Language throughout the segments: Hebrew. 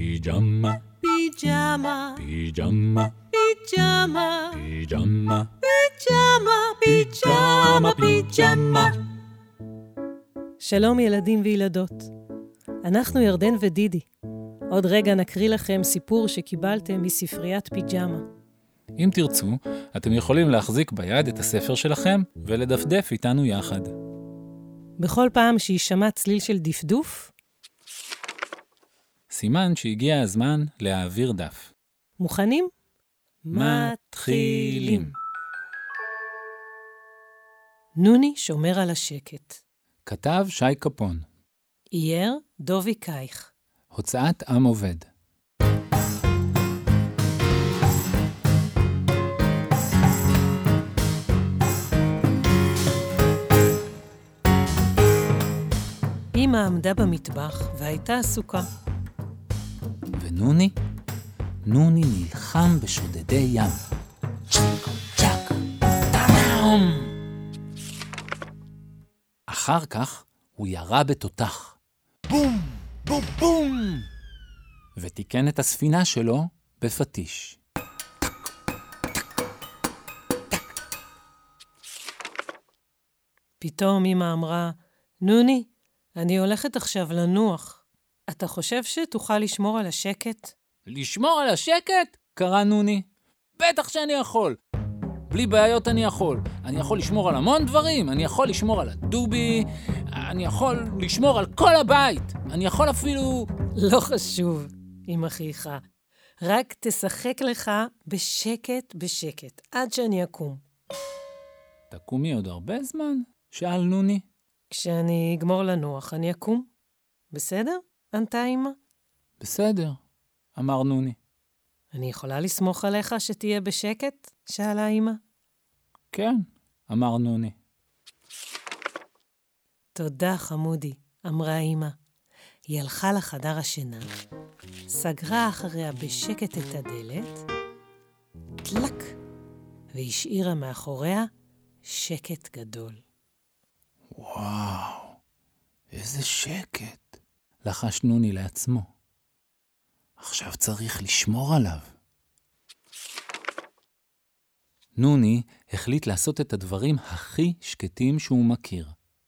פיג'מה, פיג'מה, פיג'מה, פיג'מה, פיג'מה, פיג'מה, פיג'מה, פיג'מה. שלום ילדים וילדות. אנחנו ירדן ודידי. עוד רגע נקריא לכם סיפור שקיבלתם מספריית פיג'מה. אם תרצו, אתם יכולים להחזיק ביד את הספר שלכם ולדפדף איתנו יחד. בכל פעם שישמע צליל של דפדוף, סימן שהגיע הזמן להעביר דף. מוכנים? מתחילים. נוני שומר על השקט. כתב שי קפון. אייר דובי קייך. הוצאת עם עובד. אמא עמדה במטבח והייתה עסוקה. ונוני? נוני נלחם בשודדי ים. צ'ק, צ'ק, טאם! אחר כך הוא ירה בתותח. בום, בום, בום! ותיקן את הספינה שלו בפטיש. פתאום אמא אמרה, נוני, אני הולכת עכשיו לנוח. אתה חושב שתוכל לשמור על השקט? לשמור על השקט? קרא נוני. בטח שאני יכול. בלי בעיות אני יכול. אני יכול לשמור על המון דברים. אני יכול לשמור על הדובי. אני יכול לשמור על כל הבית. אני יכול אפילו... לא חשוב, אמא חייכה. רק תשחק לך בשקט בשקט, עד שאני אקום. תקומי עוד הרבה זמן? שאל נוני. כשאני אגמור לנוח, אני אקום. בסדר? ענתה אמא. בסדר, אמר נוני. אני יכולה לסמוך עליך שתהיה בשקט? שאלה אמא. כן, אמר נוני. תודה, חמודי, אמרה אמא. היא הלכה לחדר השינה, סגרה אחריה בשקט את הדלת, טלק, והשאירה מאחוריה שקט גדול. וואו, איזה שקט, לחש נוני לעצמו. עכשיו צריך לשמור עליו. נוני החליט לעשות את הדברים הכי שקטים שהוא מכיר.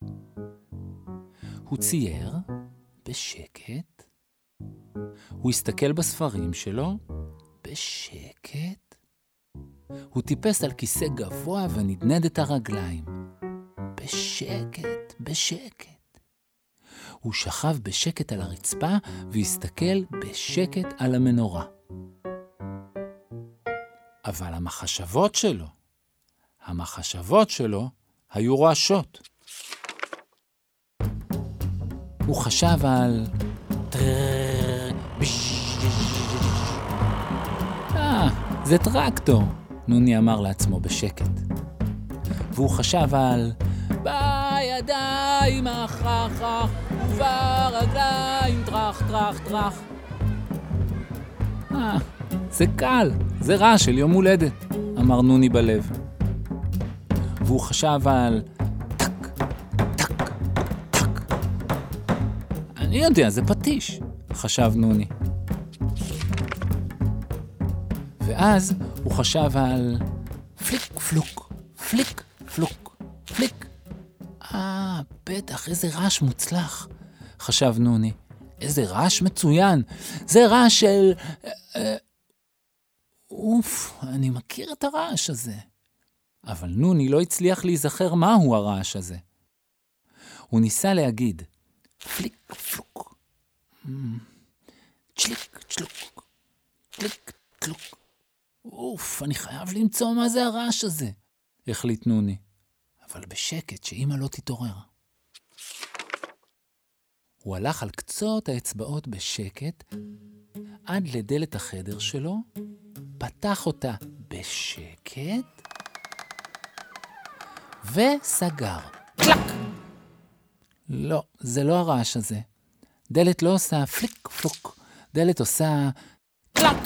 הוא צייר בשקט, הוא הסתכל בספרים שלו בשקט, הוא טיפס על כיסא גבוה ונדנד את הרגליים בשקט, בשקט. הוא שכב בשקט על הרצפה והסתכל בשקט על המנורה. אבל המחשבות שלו היו רועשות. הוא חשב על... זה טרקטור, נוני אמר לעצמו בשקט. והוא חשב על... בידיים אחרח וברגליים טרח טרח טרח. זה קל, זה רעש של יום הולדת, אמר נוני בלב. והוא חשב על... טק, טק, טק. אני יודע, זה פטיש, חשב נוני. ואז הוא חשב על... פליק פלוק, פליק פלוק, פליק. בטח, איזה רעש מוצלח, חשב נוני. איזה רעש מצוין. זה רעש של... אני מכיר את הרעש הזה. אבל נוני לא הצליח להיזכר מהו הרעש הזה. הוא ניסה להגיד, פליק פלוק, צ'ליק צ'לוק, פליק צ'לוק. אני חייב למצוא מה זה הרעש הזה, החליט נוני. אבל בשקט, שאמא לא תתעורר. הוא הלך על קצות האצבעות בשקט, עד לדלת החדר שלו, פתח אותה בשקט, וסגר. קלק! לא, זה לא הרעש הזה. דלת לא עושה פליק פלוק, דלת עושה קלק!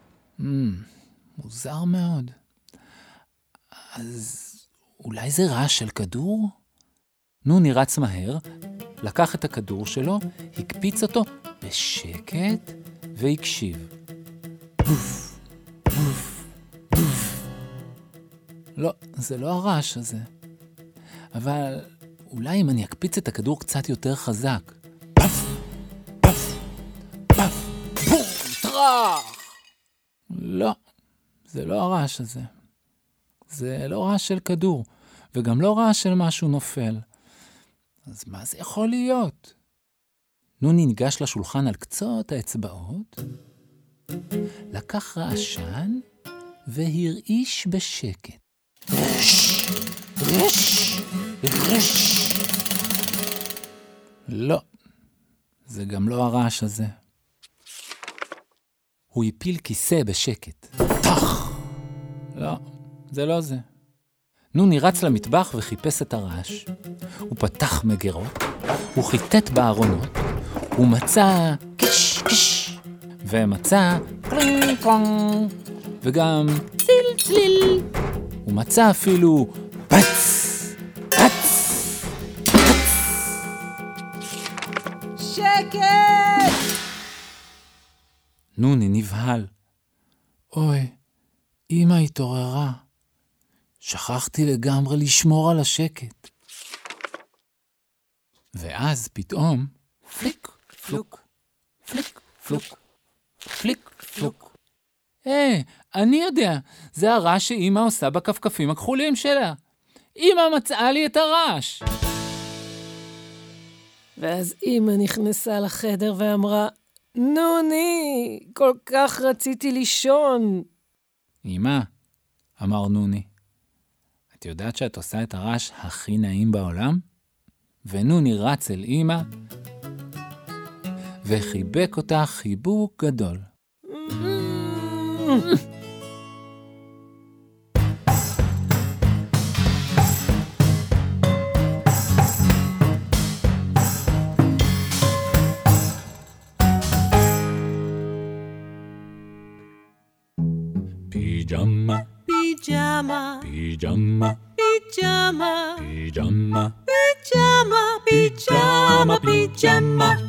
מוזר מאוד. אז... אולי זה רעש של כדור? נוני רץ מהר, לקח את הכדור שלו, הקפיץ אותו בשקט, והקשיב. בוף, בוף, בוף. לא, זה לא הרעש הזה. אבל אולי אם אני אקפיץ את הכדור קצת יותר חזק. פף, פף, פף, בום, טרח! לא, זה לא הרעש הזה. זה לא רעש של כדור, וגם לא רעש של משהו נופל. אז מה זה יכול להיות? נוני ניגש לשולחן על קצות האצבעות, לקח רעשן והרעיש בשקט. רש, רש, רש. לא, זה גם לא הרעש הזה. הוא הפיל כיסא בשקט. טח! לא, זה לא זה. נוני רץ למטבח וחיפש את הרעש. הוא פתח מגירות, הוא חיטט בארונות, הוא מצא קש קש, ומצא קלינג קלונג, וגם ציל ציל. הוא מצא אפילו פץ, פץ, פץ. שקט! נוני נבהל. אוי, אמא התעוררה. שכחתי לגמרי לשמור על השקט. ואז פתאום, פליק, פלוק, פליק, פלוק, פליק, פלוק. אני יודע, זה הרעש שאמא עושה בכפכפים הכחולים שלה. אמא מצאה לי את הרעש. ואז אמא נכנסה לחדר ואמרה, נוני, כל כך רציתי לישון. אמא, אמר נוני, את יודעת שאת עושה את הרעש הכי נעים בעולם? ונוני רץ אל אמא וחיבק אותה חיבוק גדול. פיג'מה, Pijama, פיג'מה, pijama, פיג'מה, pijama, pijama, pijama.